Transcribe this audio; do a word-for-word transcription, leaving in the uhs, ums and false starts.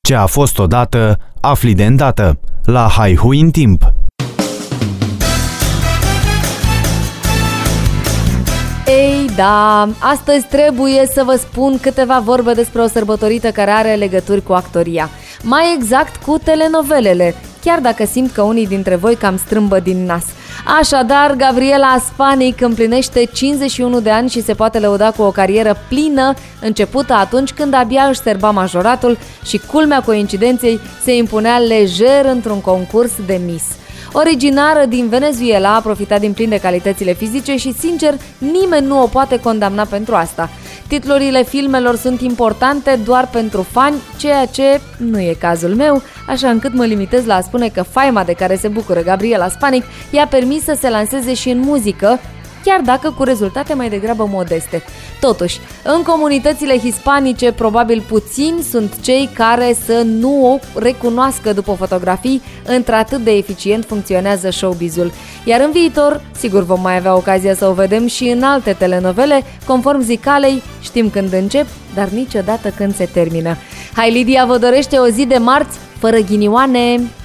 Ce a fost odată, afli de îndată. La Haihui în timp. Ei, da, astăzi trebuie să vă spun câteva vorbe despre o sărbătorită care are legături cu actoria. Mai exact cu telenovelele, chiar dacă simt că unii dintre voi cam strâmbă din nas. Așadar, Gabriela Spanic împlinește cincizeci și unu de ani și se poate lăuda cu o carieră plină, începută atunci când abia își serba majoratul și, culmea coincidenței, se impunea lejer într-un concurs de Miss. Originară din Venezuela, a profitat din plin de calitățile fizice și, sincer, nimeni nu o poate condamna pentru asta. Titlurile filmelor sunt importante doar pentru fani, ceea ce nu e cazul meu, așa încât mă limitez la a spune că faima de care se bucură Gabriela Spanic i-a permis să se lanseze și în muzică, chiar dacă cu rezultate mai degrabă modeste. Totuși, în comunitățile hispanice, probabil puțini sunt cei care să nu o recunoască după fotografii, într-atât de eficient funcționează showbizul. Iar în viitor, sigur vom mai avea ocazia să o vedem și în alte telenovele, conform zicalei, știm când încep, dar niciodată când se termină. Hai, Lidia vă dorește o zi de marți fără ghinioane!